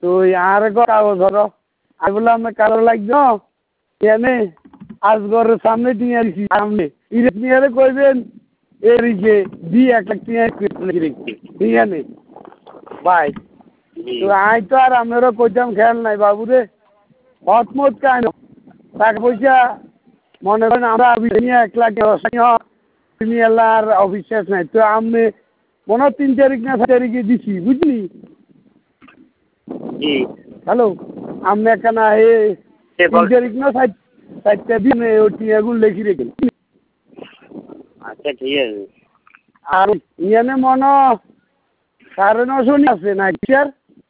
তো আর কাগজ ধরো আমি বললাম কালো লাগছো এনে আজগরের সামনে দিয়ে আসি সামনে ইরেক নিয়ে কইবেন এর যে 1 লাখ ঠিক আছে ভাই তো আই তো আর আমারও কইতাম খেয়াল নাই বাবু রে হতমত কেন টাকা পয়সা মনে করেন আমরা 1 লাখ তুমি এলার অবিশ্বাস নাই তো আমি মনে 3 তারিখ না 4 তারিখে দিছি বুঝলি হ্যালো আমি কেনা 3 তারিখ না 4টা দিনে ওটি এগুলো লিখি রেখে আচ্ছা ঠিক আছে আর ইয়ানে মনে 950 আছে না স্যার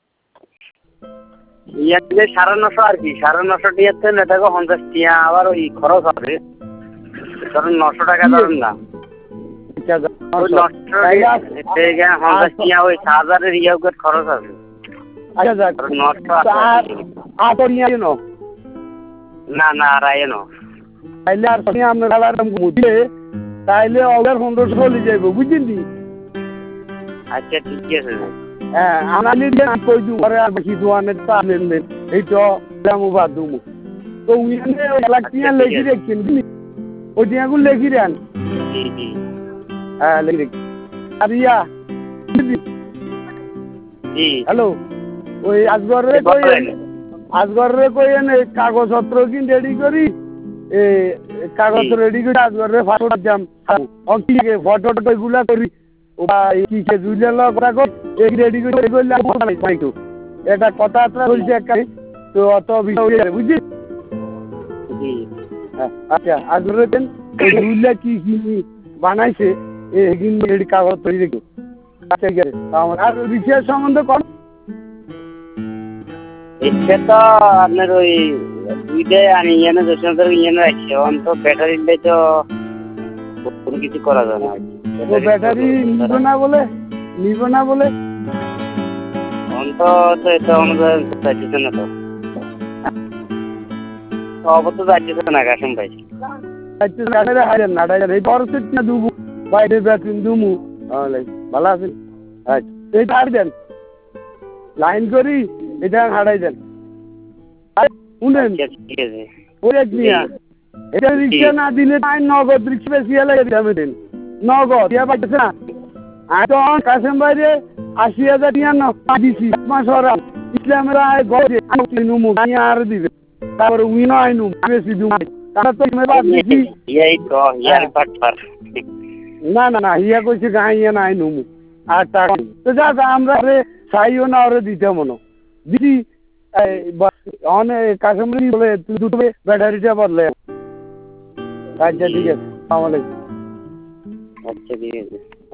ইয়াতে 950 আর কি 950 টিয়াতে নেটাকে 50 টিয়া আবার ওই খরচ হবে ধরুন 900 টাকা ধরুন না আচ্ছা 900 টাকা 50 টিয়া ওই 1000 এর ইয়ার খরচ আছে আচ্ছা যাক 900 আর তো নিয়ে নো না না রায়নো তাইলে আর তুমি আমরা খালারাম বুঝলে তাইলে অর্ডার 1500 চলে যাইব বুঝলি আচ্ছা ঠিক আছে হ্যাঁ আনালি দিয়ে কই দু পরে আর বেশি দোয়ানের তা লেনদেন এই তো দামু বাদুমু তো উইনে 1 লাখ টিয়া লেখি রেখেন ওই টিয়াগুলো লেখি দেন জি হ্যাঁ লেখি আর ইয়া জি হ্যালো ওই আজগরে কই এনে কাগজপত্র কিন রেডি করি কাগজ রেডি করে আজগরে ফটো জাম ওকে ফটো গুলা করি কি কে জুইলা কথা কর এই রেডি করে কইলা পাইতো এটা কথা আত্রা বলছে একাই তো অত বিষয় বুঝলি আচ্ছা আজগরে দেন এই জুইলা কি বানাইছে এই দিন রেডি কাগজ তৈরি রেখো আচ্ছা গেছে আর রিচার্জ সম্বন্ধে কোন ইচ্ছে তো আপনার ওই দুইটা আনি ইয়ানে দোষণের ইয়ানে রাখছে অন্ত ব্যাটারি দিলে তো কোনো কিছু করা যায় না তো ব্যাটারি নিব না বলে অন্ত তো এটা আমাদের যাচ্ছে না তো অবশ্য যাচ্ছে না কাশম ভাই আচ্ছা ব্যাটারি হাজার না এই বড় সেট না দুবু বাইরে ব্যাটারি দুমু ভালো আছে আচ্ছা এই ছাড় দেন লাইন করি এটা হারাই দেন শুনেন ওরে নিয়া এটা রিক্সা না দিলে তাই নগদ রিক্সা বেশি লাগে দেন নগদ ইয়া পাইছে না এখন কাসেম বাইরে 80,000 টিয়া না দিছি মাস ওরা ইসলামের আয় গড়ে নুমু আর দিবে তারপরে উইনো আইনু বেশি দুম তারা তো মে বাদ দিছি এই তো ইয়ার পাটপার না ইয়া কইছে গায় ইয়া না আইনুমু আর টাকা তো যা আমরা চাইও না ওরে দিতে মনো দিদি অনেক কাশ্মীরি বলে দুটো ব্যাটারিটা বদলে আচ্ছা ঠিক আছে আসসালামু আলাইকুম আচ্ছা ঠিক আছে